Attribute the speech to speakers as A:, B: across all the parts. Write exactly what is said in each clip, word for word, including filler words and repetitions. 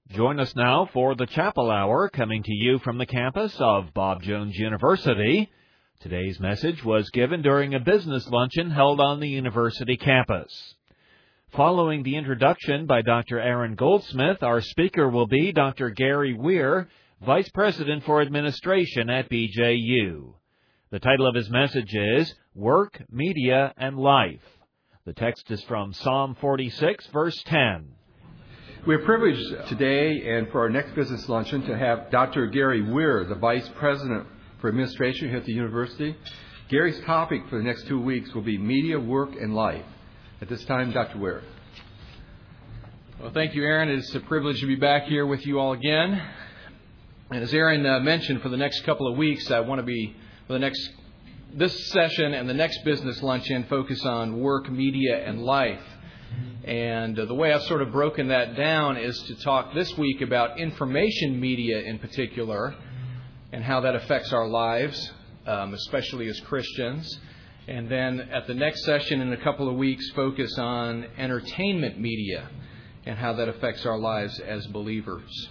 A: Join us now for the Chapel Hour, coming to you from the campus of Bob Jones University. Today's message was given during a business luncheon held on the university campus. Following the introduction by Doctor Aaron Goldsmith, our speaker will be Doctor Gary Weir, Vice President for Administration at B J U. The title of his message is Work, Media, and Life. The text is from Psalm forty-six, verse ten.
B: We are privileged today and for our next business luncheon to have Doctor Gary Weir, the Vice President for Administration here at the university. Gary's topic for the next two weeks will be Media, Work, and Life. At this time, Doctor Weir.
C: Well, thank you, Aaron. It's a privilege to be back here with you all again. And as Aaron uh, mentioned, for the next couple of weeks, I want to be, for the next, this session and the next business luncheon, focus on work, media, and life. And uh, the way I've sort of broken that down is to talk this week about information media in particular and how that affects our lives, um, especially as Christians. And then at the next session in a couple of weeks, focus on entertainment media and how that affects our lives as believers.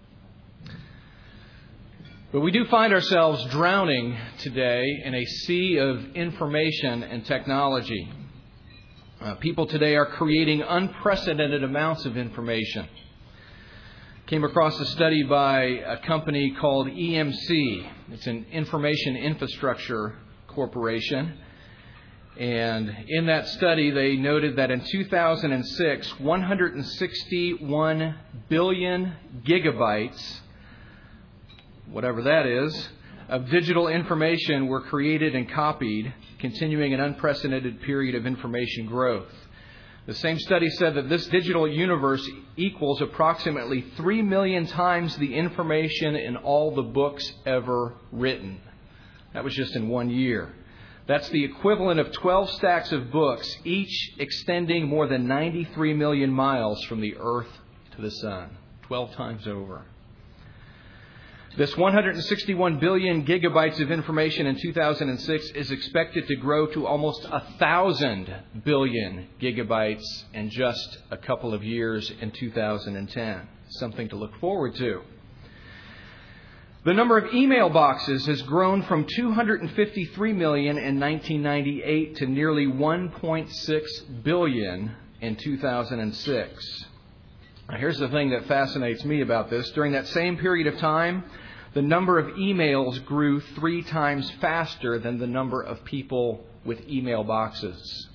C: But we do find ourselves drowning today in a sea of information and technology. Uh, people today are creating unprecedented amounts of information. Came across a study by a company called E M C. It's an information infrastructure corporation. And in that study, they noted that in two thousand six, one hundred sixty-one billion gigabytes, whatever that is, of digital information were created and copied, continuing an unprecedented period of information growth. The same study said that this digital universe equals approximately three million times the information in all the books ever written. That was just in one year. That's the equivalent of twelve stacks of books, each extending more than ninety-three million miles from the Earth to the Sun, twelve times over. This one hundred sixty-one billion gigabytes of information in two thousand six is expected to grow to almost one thousand billion gigabytes in just a couple of years in two thousand ten. Something to look forward to. The number of email boxes has grown from two hundred fifty-three million in nineteen ninety-eight to nearly one point six billion in two thousand six. Now, here's the thing that fascinates me about this. During that same period of time, the number of emails grew three times faster than the number of people with email boxes.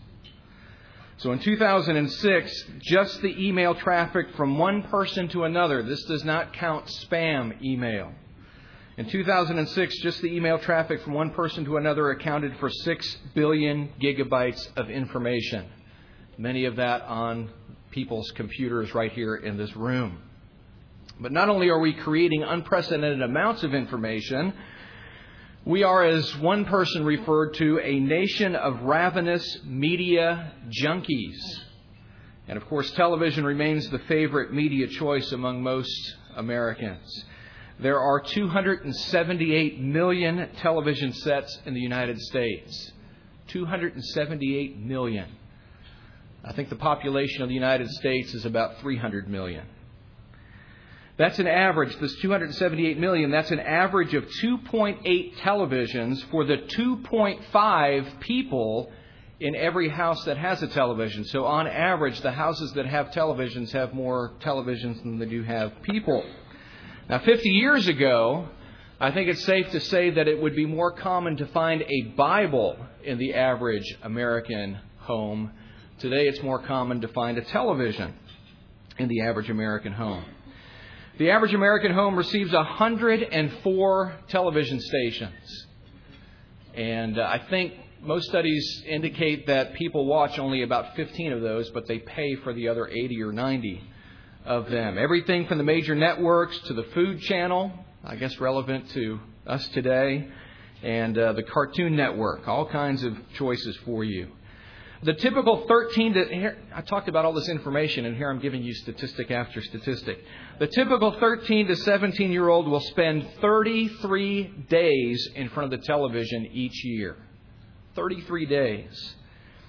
C: So in two thousand six, just the email traffic from one person to another, this does not count spam email. In two thousand six, just the email traffic from one person to another accounted for six billion gigabytes of information. Many of that on people's computers right here in this room. But not only are we creating unprecedented amounts of information, we are, as one person referred to, a nation of ravenous media junkies. And of course, television remains the favorite media choice among most Americans. There are two hundred seventy-eight million television sets in the United States. two hundred seventy-eight million. I think the population of the United States is about three hundred million. That's an average, this two hundred seventy-eight million, that's an average of two point eight televisions for the two point five people in every house that has a television. So on average, the houses that have televisions have more televisions than they do have people. Now, fifty years ago, I think it's safe to say that it would be more common to find a Bible in the average American home. Today, it's more common to find a television in the average American home. The average American home receives one hundred four television stations. And uh, I think most studies indicate that people watch only about fifteen of those, but they pay for the other eighty or ninety of them. Everything from the major networks to the Food Channel, I guess relevant to us today, and uh, the Cartoon Network. All kinds of choices for you. The typical thirteen to, here, I talked about all this information, and here I'm giving you statistic after statistic. The typical thirteen to seventeen-year-old will spend thirty-three days in front of the television each year. thirty-three days.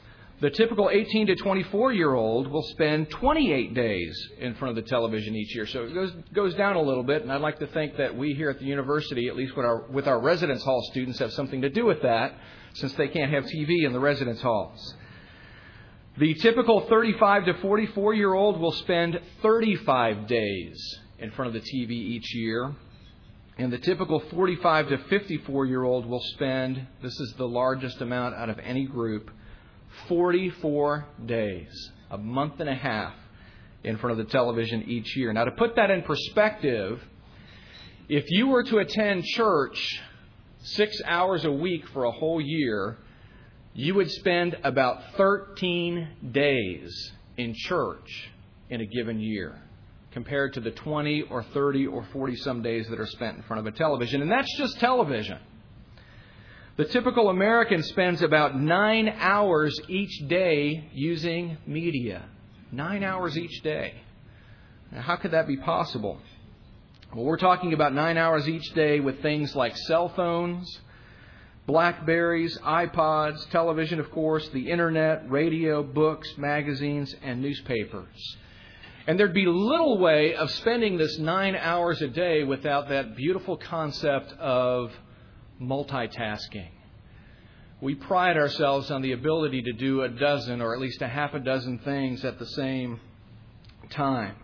C: The typical eighteen to twenty-four-year-old will spend twenty-eight days in front of the television each year. So it goes goes down a little bit, and I'd like to think that we here at the university, at least with our, with our residence hall students, have something to do with that, since they can't have T V in the residence halls. The typical thirty-five to forty-four-year-old will spend thirty-five days in front of the T V each year. And the typical forty-five to fifty-four-year-old will spend, this is the largest amount out of any group, forty-four days, a month and a half, in front of the television each year. Now, to put that in perspective, if you were to attend church six hours a week for a whole year, you would spend about thirteen days in church in a given year, compared to the twenty or thirty or forty some days that are spent in front of a television. And that's just television. The typical American spends about nine hours each day using media. Nine hours each day. Now, how could that be possible? Well, we're talking about nine hours each day with things like cell phones, Blackberries, iPods, television, of course, the Internet, radio, books, magazines, and newspapers. And there'd be little way of spending this nine hours a day without that beautiful concept of multitasking. We pride ourselves on the ability to do a dozen or at least a half a dozen things at the same time.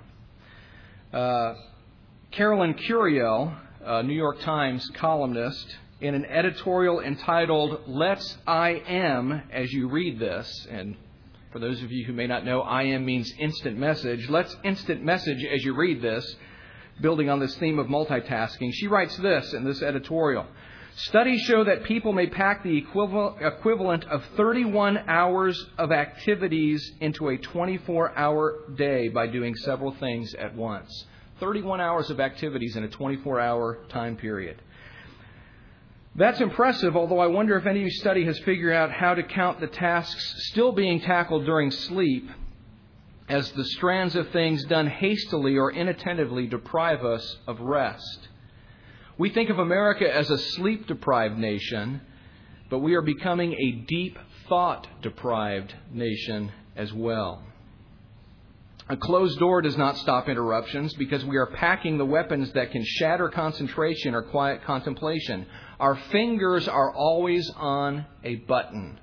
C: Uh, Carolyn Curiel, a New York Times columnist, in an editorial entitled "Let's I Am" as you read this, and for those of you who may not know, I am means instant message. Let's instant message as you read this, building on this theme of multitasking. She writes this in this editorial. Studies show that people may pack the equivalent of thirty-one hours of activities into a twenty-four hour day by doing several things at once. thirty-one hours of activities in a twenty-four hour time period. That's impressive, although I wonder if any study has figured out how to count the tasks still being tackled during sleep as the strands of things done hastily or inattentively deprive us of rest. We think of America as a sleep-deprived nation, but we are becoming a deep thought-deprived nation as well. A closed door does not stop interruptions because we are packing the weapons that can shatter concentration or quiet contemplation. Our fingers are always on a button.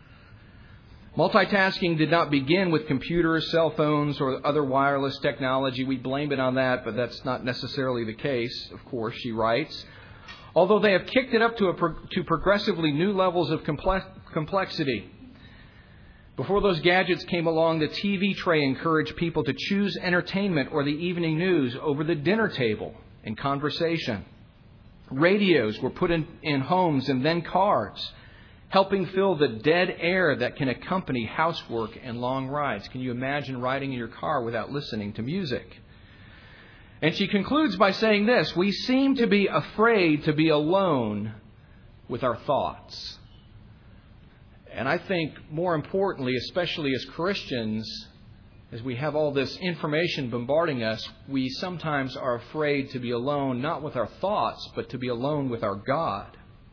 C: Multitasking did not begin with computers, cell phones, or other wireless technology. We blame it on that, but that's not necessarily the case, of course, she writes. Although they have kicked it up to, a pro- to progressively new levels of complex- complexity. Before those gadgets came along, the T V tray encouraged people to choose entertainment or the evening news over the dinner table and conversation. Radios were put in, in homes and then cars, helping fill the dead air that can accompany housework and long rides. Can you imagine riding in your car without listening to music? And she concludes by saying this: we seem to be afraid to be alone with our thoughts. And I think more importantly, especially as Christians, as we have all this information bombarding us, we sometimes are afraid to be alone, not with our thoughts, but to be alone with our God.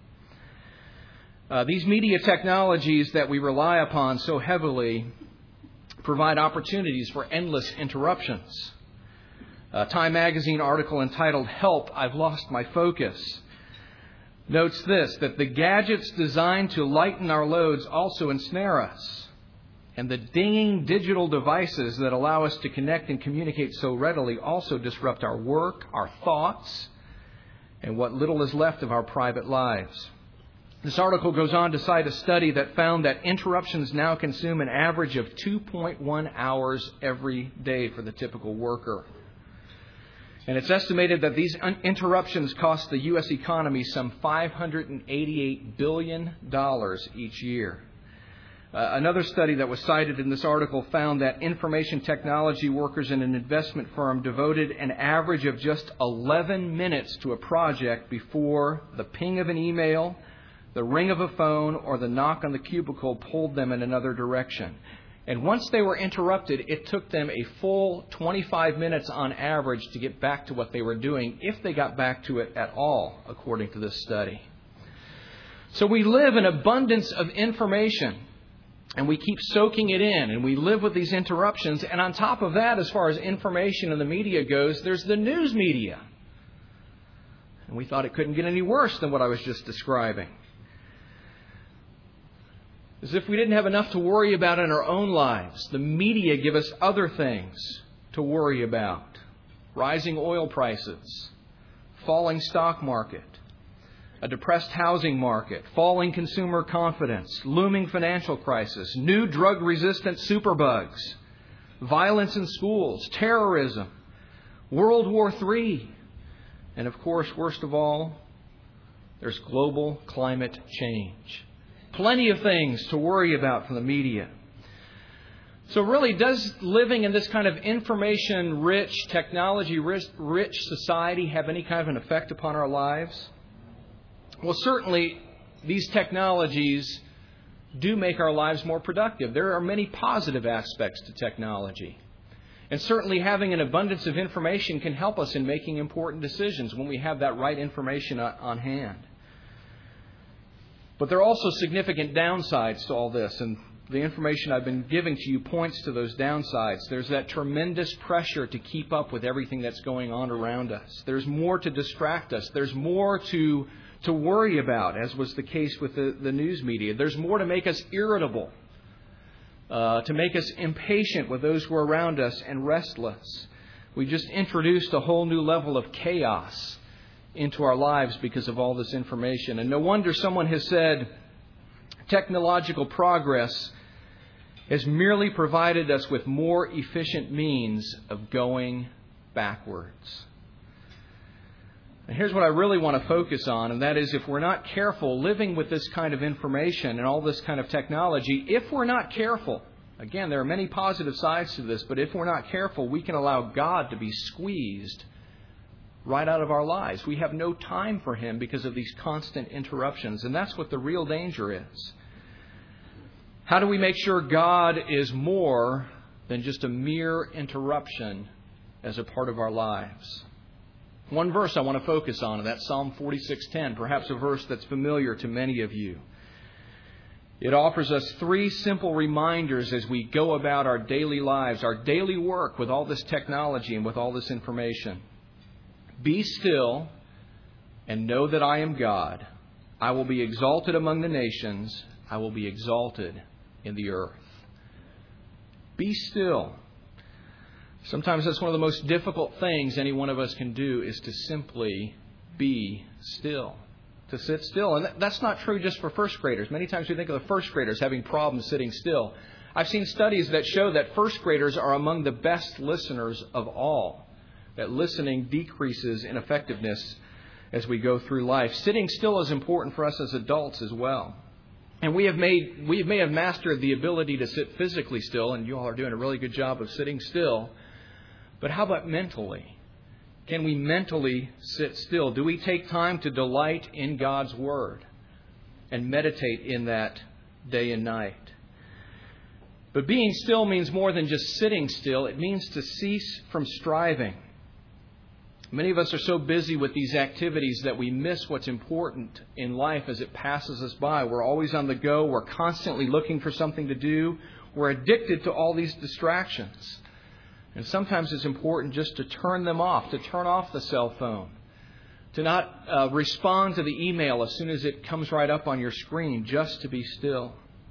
C: Uh, these media technologies that we rely upon so heavily provide opportunities for endless interruptions. A Time Magazine article entitled "Help, I've Lost My Focus" notes this, that the gadgets designed to lighten our loads also ensnare us. And the dinging digital devices that allow us to connect and communicate so readily also disrupt our work, our thoughts, and what little is left of our private lives. This article goes on to cite a study that found that interruptions now consume an average of two point one hours every day for the typical worker. And it's estimated that these un- interruptions cost the U S economy some five hundred eighty-eight billion dollars each year. Uh, another study that was cited in this article found that information technology workers in an investment firm devoted an average of just eleven minutes to a project before the ping of an email, the ring of a phone, or the knock on the cubicle pulled them in another direction. And once they were interrupted, it took them a full twenty-five minutes on average to get back to what they were doing, if they got back to it at all, according to this study. So we live in abundance of information. And we keep soaking it in, and we live with these interruptions. And on top of that, as far as information in the media goes, there's the news media. And we thought it couldn't get any worse than what I was just describing. As if we didn't have enough to worry about in our own lives, the media give us other things to worry about. Rising oil prices, falling stock market, a depressed housing market, falling consumer confidence, looming financial crisis, new drug-resistant superbugs, violence in schools, terrorism, World War Three, and of course, worst of all, there's global climate change. Plenty of things to worry about from the media. So really, does living in this kind of information-rich, technology-rich society have any kind of an effect upon our lives? Well, certainly, these technologies do make our lives more productive. There are many positive aspects to technology. And certainly having an abundance of information can help us in making important decisions when we have that right information on hand. But there are also significant downsides to all this, and the information I've been giving to you points to those downsides. There's that tremendous pressure to keep up with everything that's going on around us. There's more to distract us. There's more to to worry about, as was the case with the, the news media. There's more to make us irritable, uh, to make us impatient with those who are around us and restless. We just introduced a whole new level of chaos into our lives because of all this information. And no wonder someone has said technological progress has merely provided us with more efficient means of going backwards. And here's what I really want to focus on, and that is if we're not careful living with this kind of information and all this kind of technology, if we're not careful, again, there are many positive sides to this, but if we're not careful, we can allow God to be squeezed right out of our lives. We have no time for Him because of these constant interruptions, and that's what the real danger is. How do we make sure God is more than just a mere interruption as a part of our lives? One verse I want to focus on, and that's Psalm forty-six ten, perhaps a verse that's familiar to many of you. It offers us three simple reminders as we go about our daily lives, our daily work with all this technology and with all this information. Be still and know that I am God. I will be exalted among the nations. I will be exalted in the earth. Be still. Sometimes that's one of the most difficult things any one of us can do is to simply be still, to sit still. And that's not true just for first graders. Many times we think of the first graders having problems sitting still. I've seen studies that show that first graders are among the best listeners of all, that listening decreases in effectiveness as we go through life. Sitting still is important for us as adults as well. And we have made, we may have mastered the ability to sit physically still, and you all are doing a really good job of sitting still. But how about mentally? Can we mentally sit still? Do we take time to delight in God's Word and meditate in that day and night? But being still means more than just sitting still. It means to cease from striving. Many of us are so busy with these activities that we miss what's important in life as it passes us by. We're always on the go. We're constantly looking for something to do. We're addicted to all these distractions. And sometimes it's important just to turn them off, to turn off the cell phone, to not uh, respond to the email as soon as it comes right up on your screen, just to be still.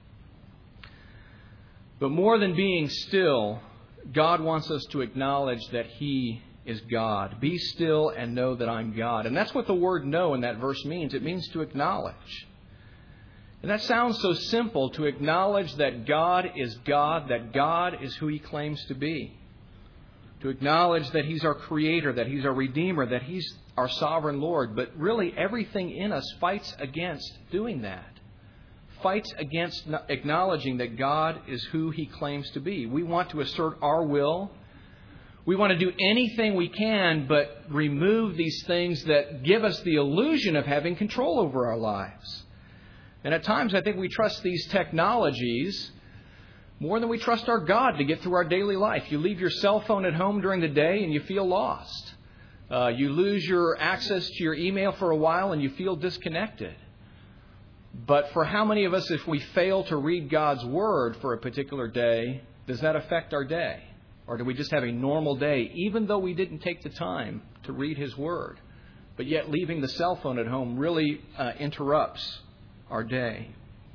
C: But more than being still, God wants us to acknowledge that He is God. Be still and know that I'm God. And that's what the word know in that verse means. It means to acknowledge. And that sounds so simple, to acknowledge that God is God, that God is who He claims to be. To acknowledge that He's our Creator, that He's our Redeemer, that He's our Sovereign Lord. But really everything in us fights against doing that. Fights against acknowledging that God is who He claims to be. We want to assert our will. We want to do anything we can but remove these things that give us the illusion of having control over our lives. And at times I think we trust these technologies more than we trust our God to get through our daily life. You leave your cell phone at home during the day and you feel lost. Uh, you lose your access to your email for a while and you feel disconnected. But for how many of us, if we fail to read God's Word for a particular day, does that affect our day? Or do we just have a normal day, even though we didn't take the time to read His Word? But yet leaving the cell phone at home really uh, interrupts our day.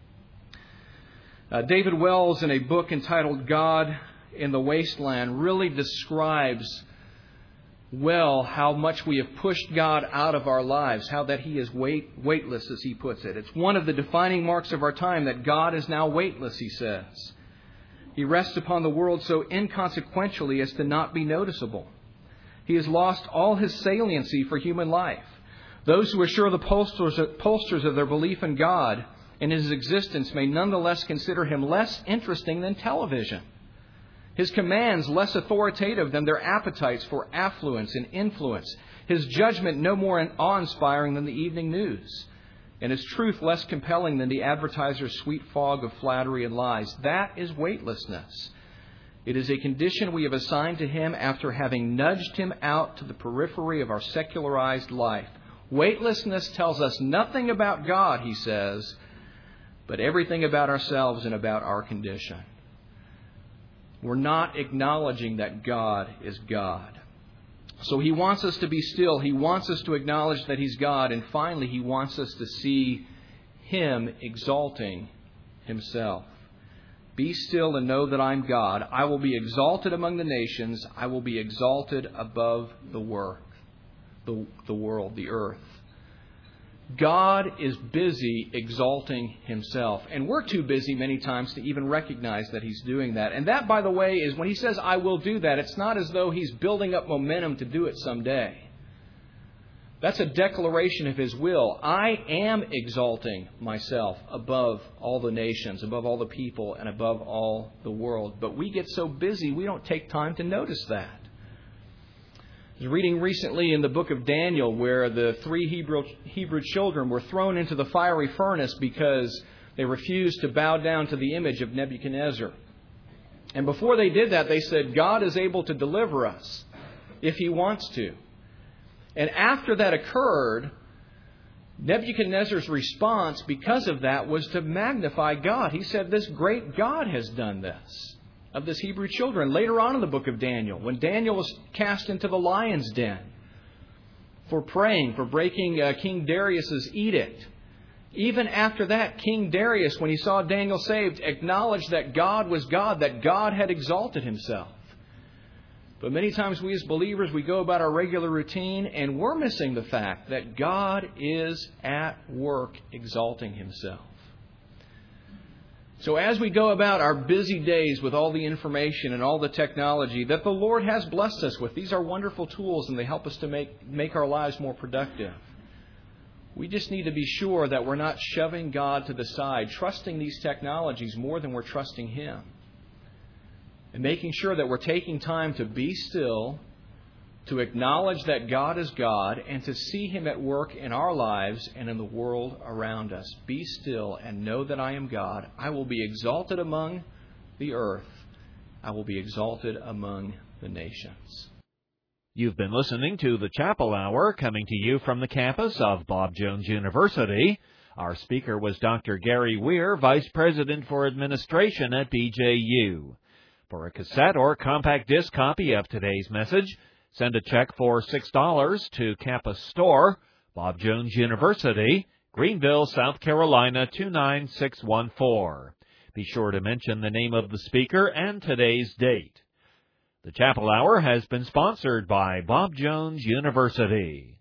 C: Uh, David Wells, in a book entitled God in the Wasteland, really describes well how much we have pushed God out of our lives, how that He is weight, weightless, as he puts it. It's one of the defining marks of our time that God is now weightless, he says. He rests upon the world so inconsequentially as to not be noticeable. He has lost all His saliency for human life. Those who assure the pollsters of their belief in God and His existence may nonetheless consider Him less interesting than television. His commands less authoritative than their appetites for affluence and influence. His judgment no more awe-inspiring than the evening news. And His truth less compelling than the advertiser's sweet fog of flattery and lies. That is weightlessness. It is a condition we have assigned to Him after having nudged Him out to the periphery of our secularized life. Weightlessness tells us nothing about God, he says, but everything about ourselves and about our condition. We're not acknowledging that God is God. So He wants us to be still. He wants us to acknowledge that He's God. And finally, He wants us to see Him exalting Himself. Be still and know that I'm God. I will be exalted among the nations. I will be exalted above the work, the, the world, the earth. God is busy exalting Himself. And we're too busy many times to even recognize that He's doing that. And that, by the way, is when He says, I will do that, it's not as though He's building up momentum to do it someday. That's a declaration of His will. I am exalting myself above all the nations, above all the people, and above all the world. But we get so busy, we don't take time to notice that. I was reading recently in the book of Daniel where the three Hebrew, Hebrew children were thrown into the fiery furnace because they refused to bow down to the image of Nebuchadnezzar. And before they did that, they said, God is able to deliver us if He wants to. And after that occurred, Nebuchadnezzar's response because of that was to magnify God. He said, this great God has done this. Of this Hebrew children. Later on in the book of Daniel, when Daniel was cast into the lion's den for praying, for breaking uh, King Darius's edict. Even after that, King Darius, when he saw Daniel saved, acknowledged that God was God, that God had exalted Himself. But many times we as believers, we go about our regular routine and we're missing the fact that God is at work exalting Himself. So as we go about our busy days with all the information and all the technology that the Lord has blessed us with, these are wonderful tools and they help us to make, make our lives more productive. We just need to be sure that we're not shoving God to the side, trusting these technologies more than we're trusting Him. And making sure that we're taking time to be still, to acknowledge that God is God, and to see Him at work in our lives and in the world around us. Be still and know that I am God. I will be exalted among the earth. I will be exalted among the nations.
A: You've been listening to the Chapel Hour, coming to you from the campus of Bob Jones University. Our speaker was Doctor Gary Weir, Vice President for Administration at B J U. For a cassette or compact disc copy of today's message, send a check for six dollars to Campus Store, Bob Jones University, Greenville, South Carolina, two nine six one four. Be sure to mention the name of the speaker and today's date. The Chapel Hour has been sponsored by Bob Jones University.